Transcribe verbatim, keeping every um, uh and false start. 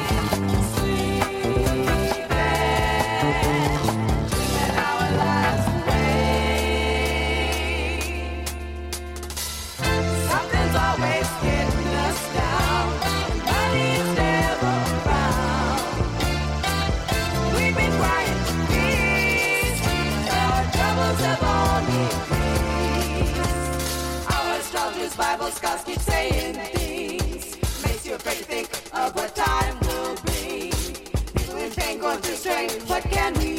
Bible scholars keep saying things, makes you afraid to think of what time will bring. People in pain going through strain, what can we